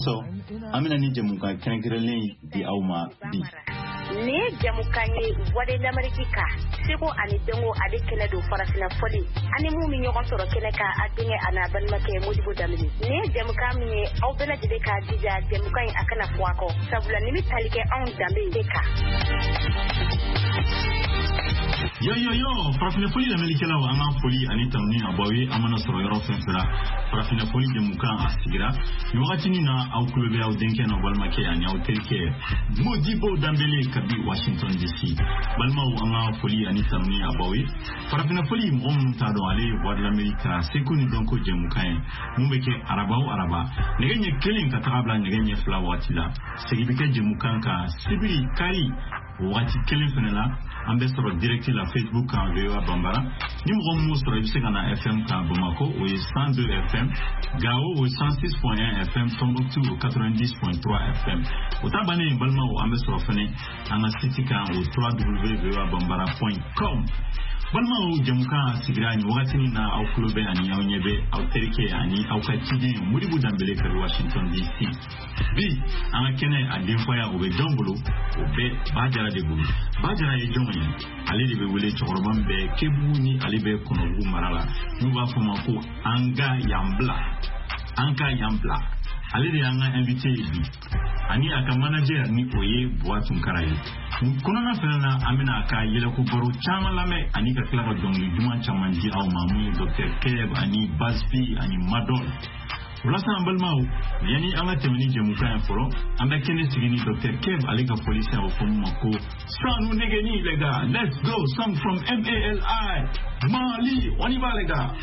So, amina ni jamuka kɛrɛnkɛrɛnlen di aw ma bi. Ni jamukan ye wale d'Amerika seko ani dengo a bɛ kɛlɛ don farafina fɔli ani mun min ɲɔgɔn sɔrɔ kɛnɛ ka a denkɛ a n'a balimakɛ Modibo Damini. Ni jamukan min ye aw bɛɛ lajɛlen ka jija jamukan in a kana fɔ a kɔ sabula ni bɛ tali kɛ anw danbe de kan. Yo, farafina foli lamɛnnikɛlaw an ka foli ani tanuni a b'aw ye an mana sɔrɔ yɔrɔ fɛn fɛn la farafina foli jamukan a sigira nin wagatinin na aw tulo bɛ aw denkɛ n'aw balimakɛ ani aw terikɛ Modibo Dambele kabi Washington DC balimaw an ka foli ani tanuni a b'aw ye farafina foli mɔgɔ minnu t'a dɔn ale ye voix de l'Amérique seko ni dɔnko jamukan ye mun bɛ kɛ araba o araba nɛgɛ ɲɛ kelen ka taga bila nɛgɛ ɲɛ fila wagati la segi bɛ kɛ jamukan kan sibiri kari wagati kelen fɛnɛ la an bɛ sɔrɔ direct la Facebook kan VOA Bambara ni mɔgɔ minnu sɔrɔ i bɛ se ka na FM kan Bamako o ye 102 FM Gao o 106.1 FM Tombouctou o 90.3 FM o ta bannen balimaw an bɛ sɔrɔ fɛnɛ an ka site kan o www.voabambara.com balimaw jamukan sigira ni wagatinin na aw tulo bɛ ani aw ɲɛ bɛ aw terikɛ ani aw ka ciden Modibo Dambele kabi Washington DC bi an ka kɛnɛ a denfaya o bɛ jɔn bolo o bɛ Bajara de bolo Bajara ye jɔn ye ale de bɛ wele cɛkɔrɔba min bɛ Kebugu ni ale bɛ Kɔnɔbugu mara la n'u b'a fɔ ma ko an ka yan bila ale de y'an ka invité ye bi ani a ka manager ni o ye Buwa Tunkara ye kɔnɔna fɛnɛ na an bɛna a ka yɛlɛko baro caman lamɛn ani ka tila ka dɔnkili duman caman di aw ma mun ye Dr Keb ani Bazfi ani Madol walasa an balimaw yani an ka tɛmɛ ni jamukan ye fɔlɔ an bɛ kɛnɛ sigi ni Dr Keb ale ka polisi a bɛ fɔ mun ma ko sanu negeni les gars let's go song from MALI Mali on y va les gars.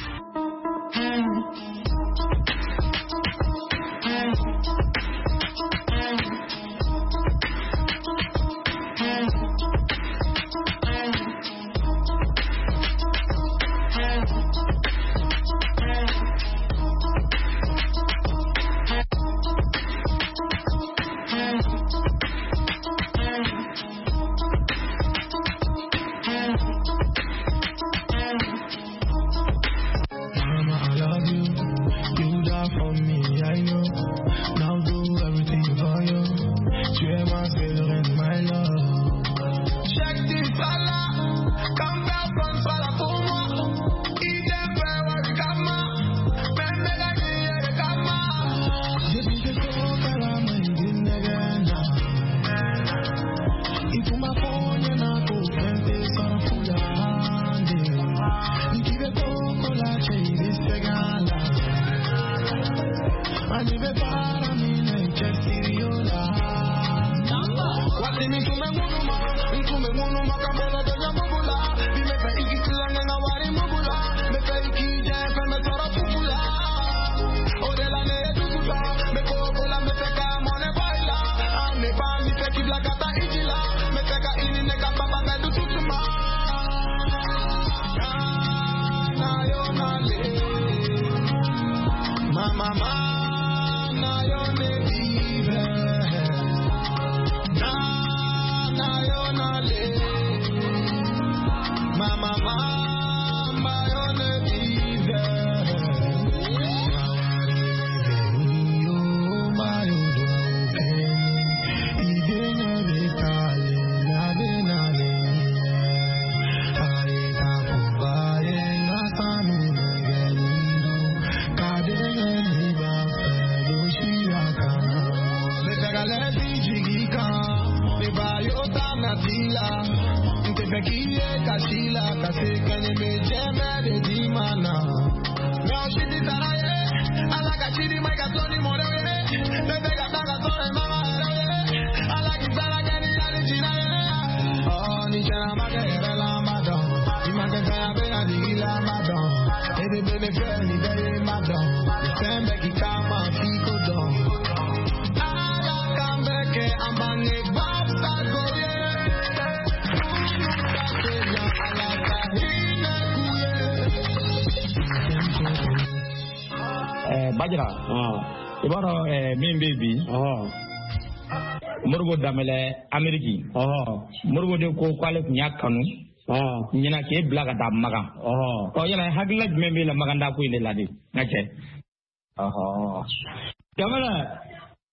Bajara ibaro min baby Modibo Dambele Ameriki Modibo de ko kwale kunya kanu nyina ke bila ka da maga yana hakila jumɛn bɛ la maganda ko in de la de nka cɛ jamana